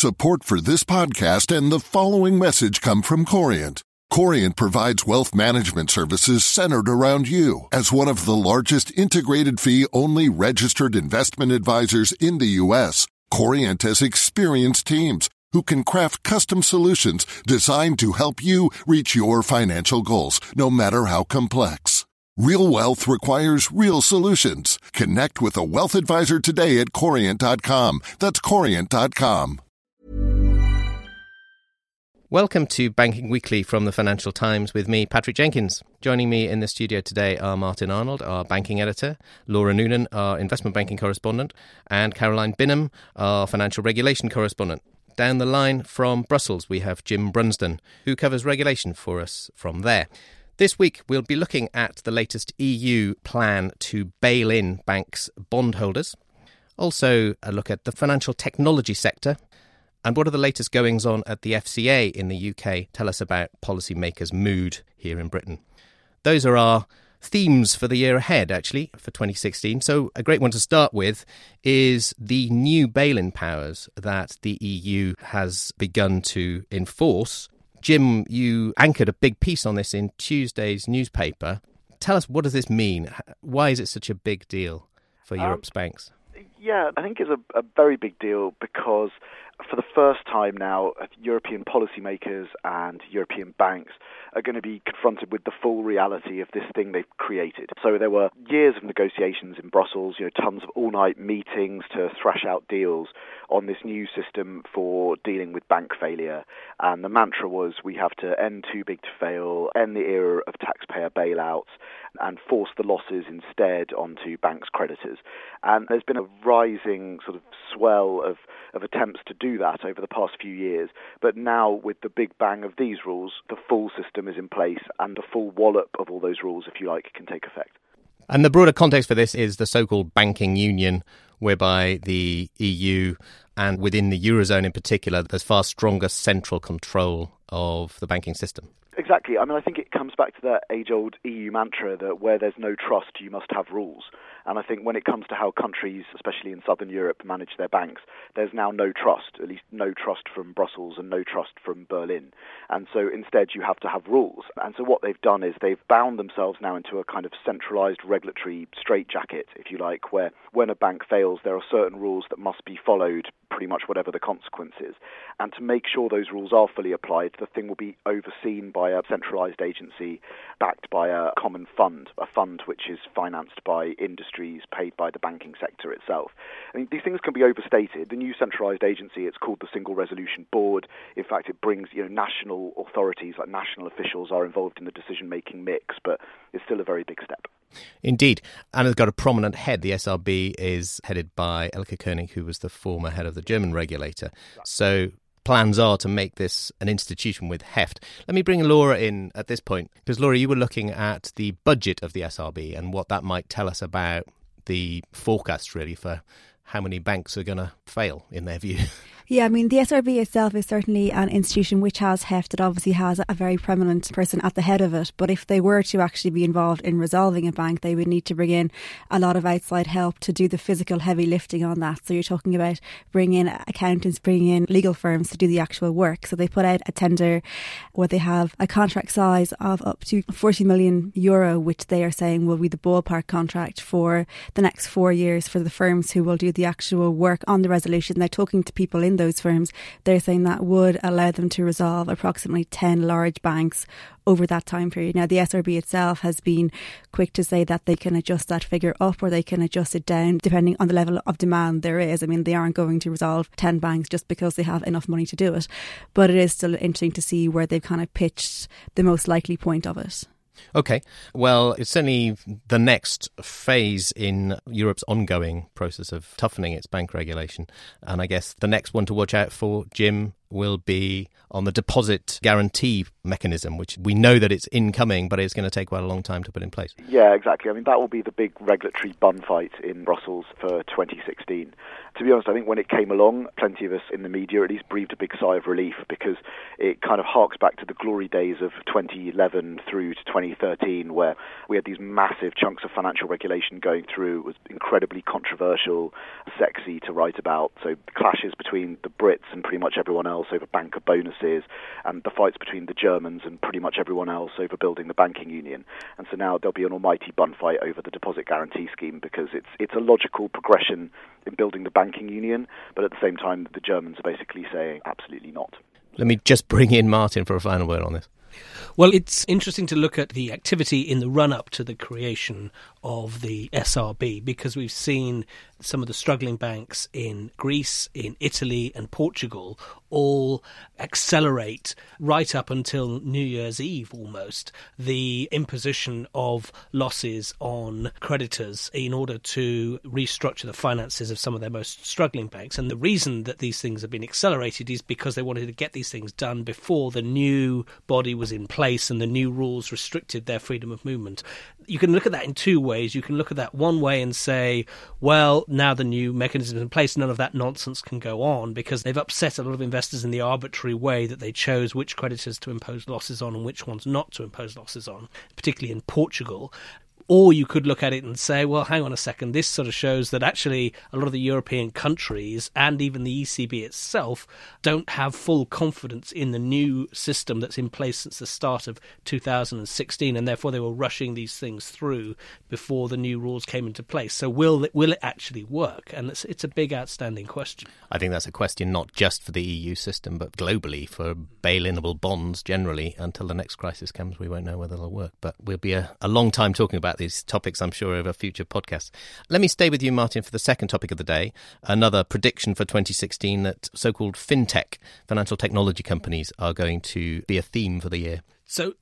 Support for this podcast and the following message come from Corient. Corient provides wealth management services centered around you. As one of the largest integrated fee-only registered investment advisors in the U.S., Corient has experienced teams who can craft custom solutions designed to help you reach your financial goals, no matter how complex. Real wealth requires real solutions. Connect with a wealth advisor today at Corient.com. That's Corient.com. Welcome to Banking Weekly from the Financial Times with me, Patrick Jenkins. Joining me in the studio today are Martin Arnold, our banking editor, Laura Noonan, our investment banking correspondent, and Caroline Binham, our financial regulation correspondent. Down the line from Brussels, we have Jim Brunsden, who covers regulation for us from there. This week, we'll be looking at the latest EU plan to bail in banks' bondholders. Also, a look at the financial technology sector. And what are the latest goings-on at the FCA in the UK? Tell us about policymakers' mood here in Britain. Those are our themes for the year ahead, actually, for 2016. So a great one to start with is the new bail-in powers that the EU has begun to enforce. Jim, you anchored a big piece on this in Tuesday's newspaper. Tell us, what does this mean? Why is it such a big deal for Europe's banks? Yeah, I think it's a very big deal because for the first time now, European policymakers and European banks are going to be confronted with the full reality of this thing they've created. So there were years of negotiations in Brussels, tons of all-night meetings to thrash out deals on this new system for dealing with bank failure. And the mantra was, we have to end too big to fail, end the era of taxpayer bailouts, and force the losses instead onto banks' creditors. And there's been a rising sort of swell of attempts to do that over the past few years. But now, with the big bang of these rules, the full system is in place and a full wallop of all those rules, if you like, can take effect. And the broader context for this is the so-called banking union, whereby the EU and within the Eurozone in particular, there's far stronger central control of the banking system. Exactly. I think it comes back to that age-old EU mantra that where there's no trust, you must have rules. And I think when it comes to how countries, especially in southern Europe, manage their banks, there's now no trust, at least no trust from Brussels and no trust from Berlin. And so instead you have to have rules. And so what they've done is they've bound themselves now into a kind of centralized regulatory straitjacket, if you like, where when a bank fails, there are certain rules that must be followed, pretty much whatever the consequences. And to make sure those rules are fully applied, the thing will be overseen by a centralized agency backed by a common fund, a fund which is financed by industries, paid by the banking sector itself. These things can be overstated. The new centralized agency, it's called the Single Resolution Board. In fact, it brings national authorities, like national officials, are involved in the decision-making mix, but it's still a very big step. Indeed. And it's got a prominent head. The SRB is headed by Elke König, who was the former head of the German regulator. So plans are to make this an institution with heft. Let me bring Laura in at this point, because Laura, you were looking at the budget of the SRB and what that might tell us about the forecast, really, for how many banks are going to fail, in their view. Yeah, the SRB itself is certainly an institution which has heft. It obviously has a very prominent person at the head of it. But if they were to actually be involved in resolving a bank, they would need to bring in a lot of outside help to do the physical heavy lifting on that. So you're talking about bringing in accountants, bringing in legal firms to do the actual work. So they put out a tender where they have a contract size of up to €40 million, which they are saying will be the ballpark contract for the next 4 years for the firms who will do the actual work on the resolution. They're talking to people in those firms. They're saying that would allow them to resolve approximately 10 large banks over that time period. Now, the SRB itself has been quick to say that they can adjust that figure up or they can adjust it down depending on the level of demand there is. They aren't going to resolve 10 banks just because they have enough money to do it. But it is still interesting to see where they've kind of pitched the most likely point of it. OK, well, it's certainly the next phase in Europe's ongoing process of toughening its bank regulation. And I guess the next one to watch out for, Jim, will be on the deposit guarantee mechanism, which we know that it's incoming, but it's going to take quite a long time to put in place. Yeah, exactly. I mean, that will be the big regulatory bun fight in Brussels for 2016. To be honest, I think when it came along, plenty of us in the media at least breathed a big sigh of relief, because it kind of harks back to the glory days of 2011 through to 2013, where we had these massive chunks of financial regulation going through. It was incredibly controversial, sexy to write about. So clashes between the Brits and pretty much everyone else over banker bonuses, and the fights between the Germans and pretty much everyone else over building the banking union. And so now there'll be an almighty bun fight over the deposit guarantee scheme, because it's a logical progression in building the banking union, but at the same time the Germans are basically saying absolutely not. Let me just bring in Martin for a final word on this. Well, it's interesting to look at the activity in the run-up to the creation of the SRB, because we've seen some of the struggling banks in Greece, in Italy and Portugal all accelerate right up until New Year's Eve almost the imposition of losses on creditors in order to restructure the finances of some of their most struggling banks. And the reason that these things have been accelerated is because they wanted to get these things done before the new body was in place and the new rules restricted their freedom of movement. You can look at that in two ways. You can look at that one way and say, well, now the new mechanism is in place, none of that nonsense can go on, because they've upset a lot of investors in the arbitrary way that they chose which creditors to impose losses on and which ones not to impose losses on, particularly in Portugal. Or you could look at it and say, well, hang on a second, this sort of shows that actually a lot of the European countries and even the ECB itself don't have full confidence in the new system that's in place since the start of 2016, and therefore they were rushing these things through before the new rules came into place. So will it actually work? And it's a big outstanding question. I think that's a question not just for the EU system, but globally for bail-inable bonds generally. Until the next crisis comes, we won't know whether they'll work. But we'll be a long time talking about these topics, I'm sure, over future podcasts. Let me stay with you, Martin, for the second topic of the day. Another prediction for 2016 that so-called fintech, financial technology companies, are going to be a theme for the year. So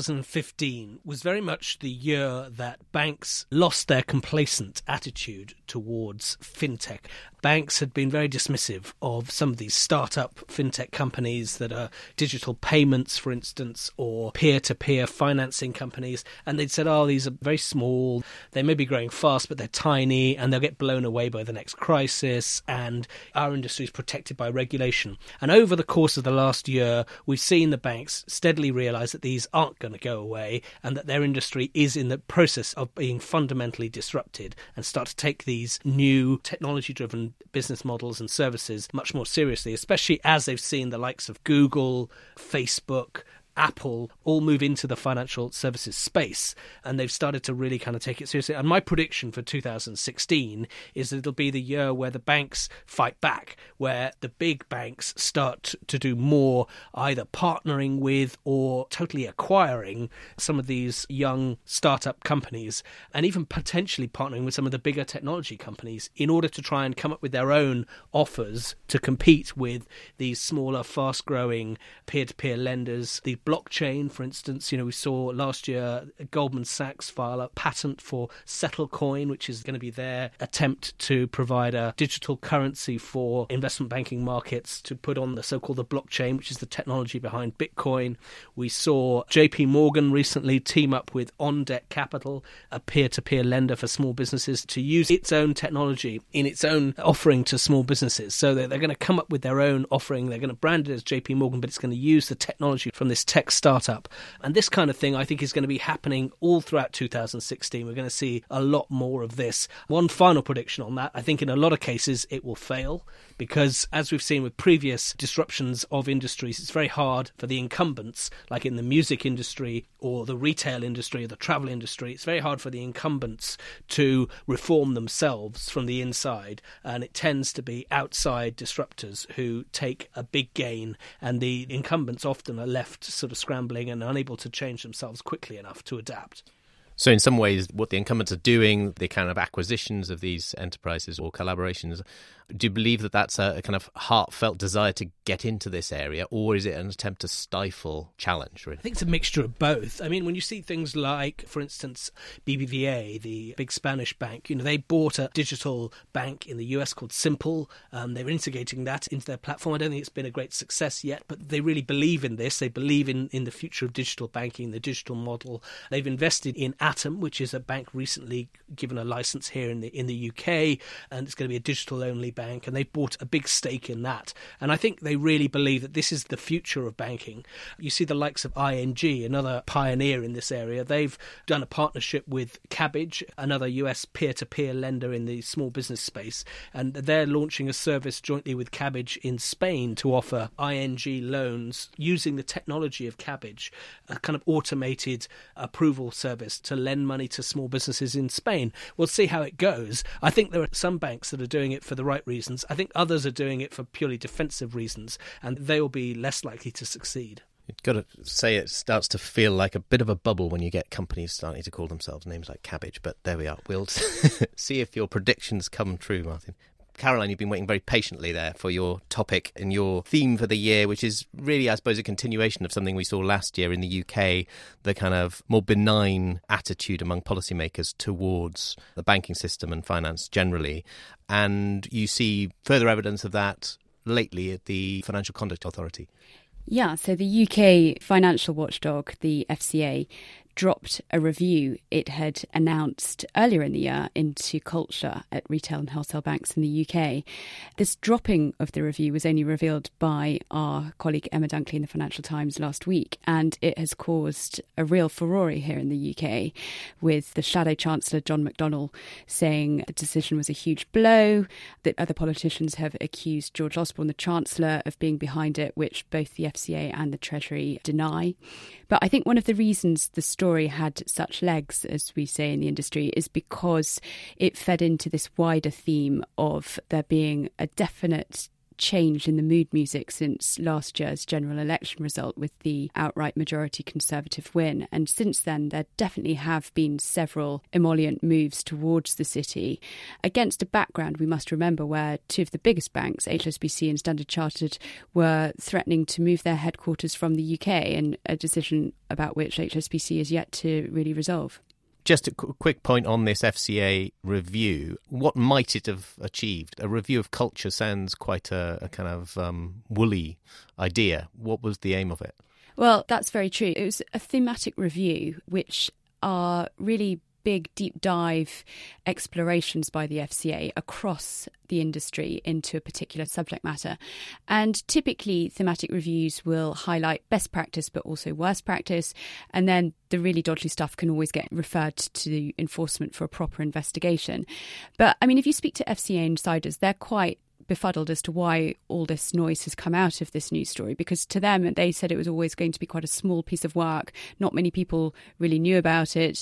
2015 was very much the year that banks lost their complacent attitude towards fintech. Banks had been very dismissive of some of these startup fintech companies that are digital payments, for instance, or peer-to-peer financing companies. And they'd said, oh, these are very small. They may be growing fast, but they're tiny, and they'll get blown away by the next crisis. And our industry is protected by regulation. And over the course of the last year, we've seen the banks steadily realise that these aren't going to go away and that their industry is in the process of being fundamentally disrupted, and start to take these new technology-driven business models and services much more seriously, especially as they've seen the likes of Google, Facebook, Apple all move into the financial services space, and they've started to really kind of take it seriously. And my prediction for 2016 is that it'll be the year where the banks fight back, where the big banks start to do more, either partnering with or totally acquiring some of these young startup companies, and even potentially partnering with some of the bigger technology companies in order to try and come up with their own offers to compete with these smaller, fast-growing peer-to-peer lenders. The blockchain, for instance, we saw last year Goldman Sachs file a patent for Settlecoin, which is going to be their attempt to provide a digital currency for investment banking markets to put on the so-called the blockchain, which is the technology behind Bitcoin. We saw JP Morgan recently team up with OnDeck Capital, a peer-to-peer lender for small businesses, to use its own technology in its own offering to small businesses. So they're going to come up with their own offering. They're going to brand it as JP Morgan, but it's going to use the technology from this tech startup. And this kind of thing, I think, is going to be happening all throughout 2016. We're going to see a lot more of this. One final prediction on that: I think in a lot of cases it will fail, because as we've seen with previous disruptions of industries, it's very hard for the incumbents, like in the music industry or the retail industry or the travel industry. It's very hard for the incumbents to reform themselves from the inside, and it tends to be outside disruptors who take a big gain, and the incumbents often are left sort of scrambling and unable to change themselves quickly enough to adapt. So in some ways, what the incumbents are doing, the kind of acquisitions of these enterprises or collaborations, Do you believe that that's a kind of heartfelt desire to get into this area, or is it an attempt to stifle challenge, really? I think it's a mixture of both. I mean, when you see things like, for instance, BBVA, the big Spanish bank, they bought a digital bank in the US called Simple. They were integrating that into their platform. I don't think it's been a great success yet, but they really believe in this. They believe in the future of digital banking, the digital model. They've invested in Atom, which is a bank recently given a license here in the UK, and it's going to be a digital-only bank, and they've bought a big stake in that. And I think they really believe that this is the future of banking. You see the likes of ING, another pioneer in this area. They've done a partnership with Kabbage, another US peer-to-peer lender in the small business space, and they're launching a service jointly with Kabbage in Spain to offer ING loans using the technology of Kabbage, a kind of automated approval service to lend money to small businesses in Spain. We'll see how it goes. I think there are some banks that are doing it for the right reasons. I think others are doing it for purely defensive reasons, and they will be less likely to succeed. You've got to say it starts to feel like a bit of a bubble when you get companies starting to call themselves names like Kabbage, but there we are. We'll see if your predictions come true, Martin. Caroline, you've been waiting very patiently there for your topic and your theme for the year, which is really, I suppose, a continuation of something we saw last year in the UK, the kind of more benign attitude among policymakers towards the banking system and finance generally. And you see further evidence of that lately at the Financial Conduct Authority. Yeah, so the UK financial watchdog, the FCA, dropped a review it had announced earlier in the year into culture at retail and wholesale banks in the UK. This dropping of the review was only revealed by our colleague Emma Dunkley in the Financial Times last week, and it has caused a real furore here in the UK, with the Shadow Chancellor John McDonnell saying the decision was a huge blow, that other politicians have accused George Osborne, the Chancellor, of being behind it, which both the FCA and the Treasury deny. But I think one of the reasons the story had such legs, as we say in the industry, is because it fed into this wider theme of there being a definite change in the mood music since last year's general election result with the outright majority Conservative win. And since then, there definitely have been several emollient moves towards the city against a background, we must remember, where two of the biggest banks, HSBC and Standard Chartered, were threatening to move their headquarters from the UK, and a decision about which HSBC is yet to really resolve. Just a quick point on this FCA review. What might it have achieved? A review of culture sounds quite a kind of woolly idea. What was the aim of it? Well, that's very true. It was a thematic review, which are really big deep dive explorations by the FCA across the industry into a particular subject matter. And typically thematic reviews will highlight best practice but also worst practice, and then the really dodgy stuff can always get referred to enforcement for a proper investigation. But I mean, if you speak to FCA insiders, they're quite befuddled as to why all this noise has come out of this news story, because to them, they said it was always going to be quite a small piece of work. Not many people really knew about it.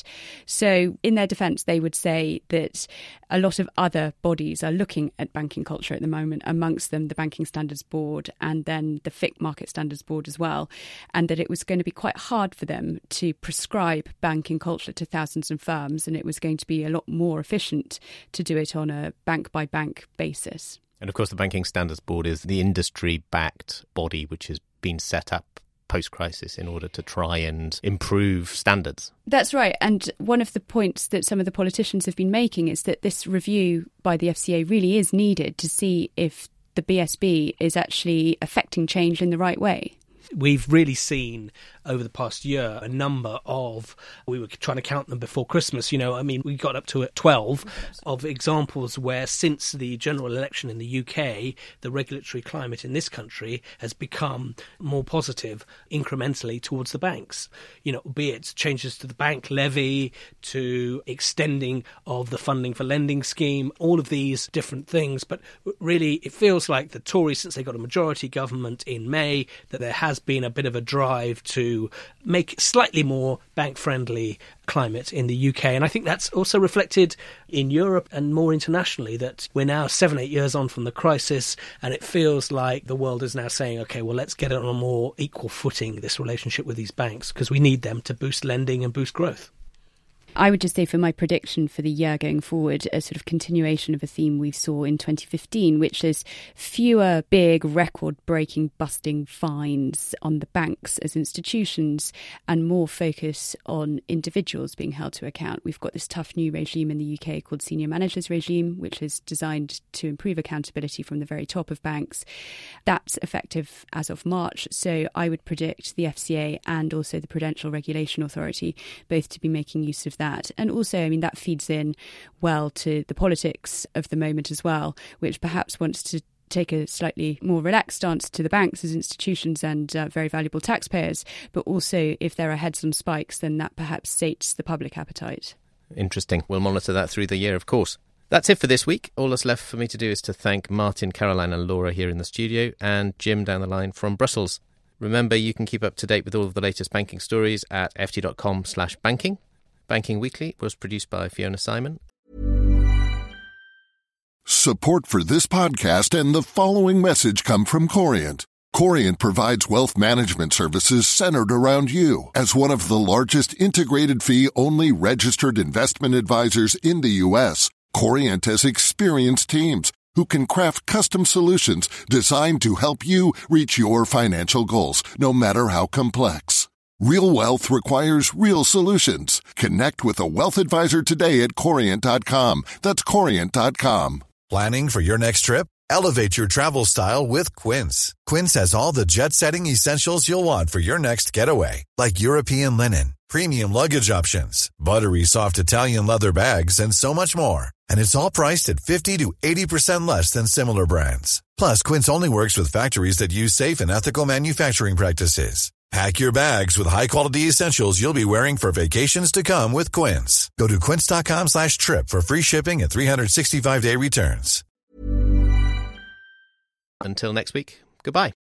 So in their defence, they would say that a lot of other bodies are looking at banking culture at the moment, amongst them the Banking Standards Board and then the FIC Market Standards Board as well, and that it was going to be quite hard for them to prescribe banking culture to thousands of firms, and it was going to be a lot more efficient to do it on a bank-by-bank basis. And of course, the Banking Standards Board is the industry-backed body which has been set up post-crisis in order to try and improve standards. That's right. And one of the points that some of the politicians have been making is that this review by the FCA really is needed to see if the BSB is actually affecting change in the right way. We've really seen over the past year a number of, we were trying to count them before Christmas, we got up to 12 of examples where since the general election in the UK, the regulatory climate in this country has become more positive incrementally towards the banks. Be it changes to the bank levy, to extending of the funding for lending scheme, all of these different things. But really, it feels like the Tories, since they got a majority government in May, that there has been a bit of a drive to make slightly more bank-friendly climate in the UK. And I think that's also reflected in Europe and more internationally, that we're now 7-8 years on from the crisis, and it feels like the world is now saying, OK, well, let's get it on a more equal footing, this relationship with these banks, because we need them to boost lending and boost growth. I would just say for my prediction for the year going forward, a sort of continuation of a theme we saw in 2015, which is fewer big record-breaking busting fines on the banks as institutions and more focus on individuals being held to account. We've got this tough new regime in the UK called Senior Managers Regime, which is designed to improve accountability from the very top of banks. That's effective as of March, so I would predict the FCA and also the Prudential Regulation Authority both to be making use of that. And also, I mean, that feeds in well to the politics of the moment as well, which perhaps wants to take a slightly more relaxed stance to the banks as institutions and very valuable taxpayers. But also, if there are heads on spikes, then that perhaps sates the public appetite. Interesting. We'll monitor that through the year, of course. That's it for this week. All that's left for me to do is to thank Martin, Caroline and Laura here in the studio and Jim down the line from Brussels. Remember, you can keep up to date with all of the latest banking stories at ft.com/banking. Banking Weekly was produced by Fiona Simon. Support for this podcast and the following message come from Corient. Corient provides wealth management services centered around you. As one of the largest integrated fee-only registered investment advisors in the U.S., Corient has experienced teams who can craft custom solutions designed to help you reach your financial goals, no matter how complex. Real wealth requires real solutions. Connect with a wealth advisor today at Corient.com. That's Corient.com. Planning for your next trip? Elevate your travel style with Quince. Quince has all the jet-setting essentials you'll want for your next getaway, like European linen, premium luggage options, buttery soft Italian leather bags, and so much more. And it's all priced at 50 to 80% less than similar brands. Plus, Quince only works with factories that use safe and ethical manufacturing practices. Pack your bags with high-quality essentials you'll be wearing for vacations to come with Quince. Go to quince.com/trip for free shipping and 365-day returns. Until next week, goodbye.